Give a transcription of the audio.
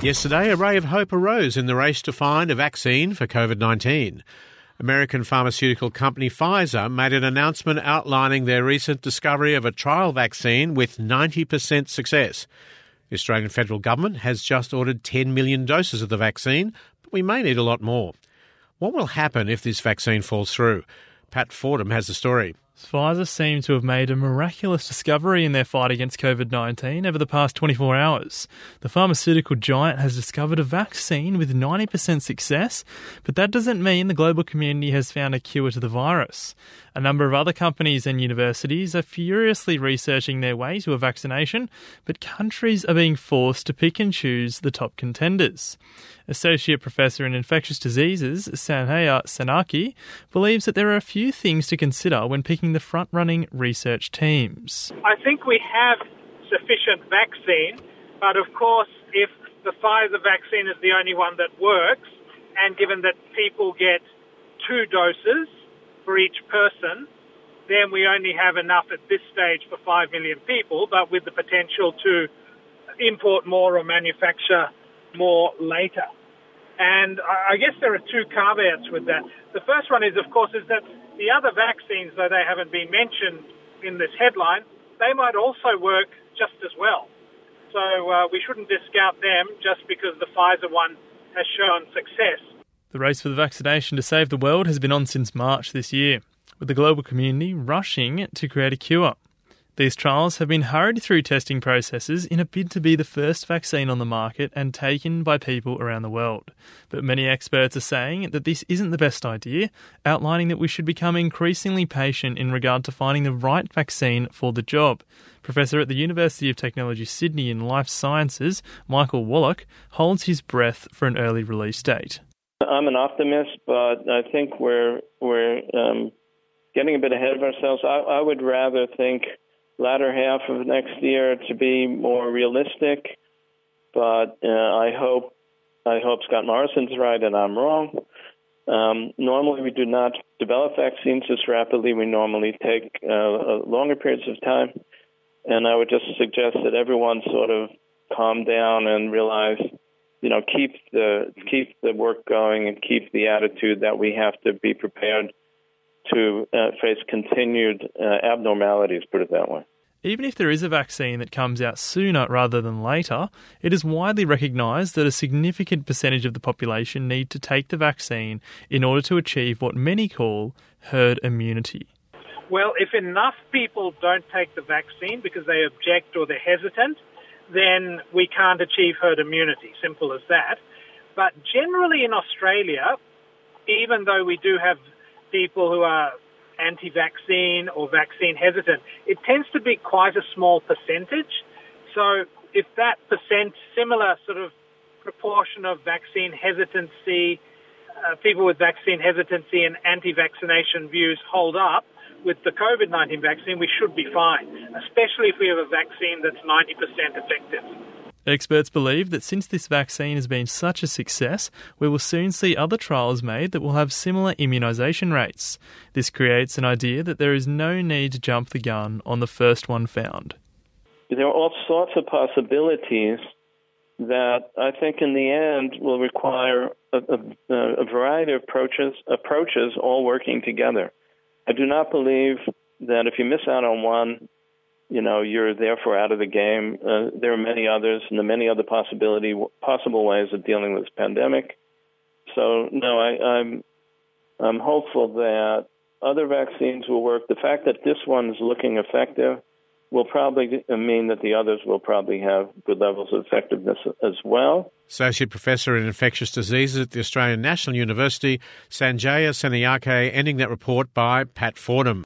Yesterday, a ray of hope arose in the race to find a vaccine for COVID-19. American pharmaceutical company Pfizer made an announcement outlining their recent discovery of a trial vaccine with 90% success. The Australian federal government has just ordered 10 million doses of the vaccine, but we may need a lot more. What will happen if this vaccine falls through? Pat Fordham has the story. Pfizer seem to have made a miraculous discovery in their fight against COVID-19 over the past 24 hours. The pharmaceutical giant has discovered a vaccine with 90% success, but that doesn't mean the global community has found a cure to the virus. A number of other companies and universities are furiously researching their way to a vaccination, but countries are being forced to pick and choose the top contenders. Associate Professor in Infectious Diseases, Sanjaya Senaki, believes that there are a few things to consider when picking the front-running research teams. I think we have sufficient vaccine, but of course, if the Pfizer vaccine is the only one that works, and given that people get 2 doses for each person, then we only have enough at this stage for 5 million people, but with the potential to import more or manufacture more later. And I guess there are 2 caveats with that. The first one is, of course, is that the other vaccines, though they haven't been mentioned in this headline, they might also work just as well. So we shouldn't discount them just because the Pfizer one has shown success. The race for the vaccination to save the world has been on since March this year, with the global community rushing to create a cure. These trials have been hurried through testing processes in a bid to be the first vaccine on the market and taken by people around the world. But many experts are saying that this isn't the best idea, outlining that we should become increasingly patient in regard to finding the right vaccine for the job. Professor at the University of Technology Sydney in Life Sciences, Michael Wallach, holds his breath for an early release date. I'm an optimist, but I think we're getting a bit ahead of ourselves. I would rather think latter half of next year to be more realistic, but I hope Scott Morrison's right and I'm wrong. Normally we do not develop vaccines this rapidly. We normally take longer periods of time, and I would just suggest that everyone sort of calm down and realize, keep the work going and keep the attitude that we have to be prepared to face continued abnormalities, put it that way. Even if there is a vaccine that comes out sooner rather than later, it is widely recognised that a significant percentage of the population need to take the vaccine in order to achieve what many call herd immunity. Well, if enough people don't take the vaccine because they object or they're hesitant, then we can't achieve herd immunity, simple as that. But generally in Australia, even though we do have people who are anti-vaccine or vaccine hesitant, it tends to be quite a small percentage. So if that similar sort of proportion of vaccine hesitancy, people with vaccine hesitancy and anti-vaccination views hold up with the COVID-19 vaccine, we should be fine, especially if we have a vaccine that's 90% effective. Experts believe that since this vaccine has been such a success, we will soon see other trials made that will have similar immunisation rates. This creates an idea that there is no need to jump the gun on the first one found. There are all sorts of possibilities that I think in the end will require a variety of approaches all working together. I do not believe that if you miss out on one, you're therefore out of the game. There are many others and the many other possible ways of dealing with this pandemic. So, no, I'm hopeful that other vaccines will work. The fact that this one is looking effective will probably mean that the others will probably have good levels of effectiveness as well. Associate Professor in Infectious Diseases at the Australian National University, Sanjaya Senaki, ending that report by Pat Fordham.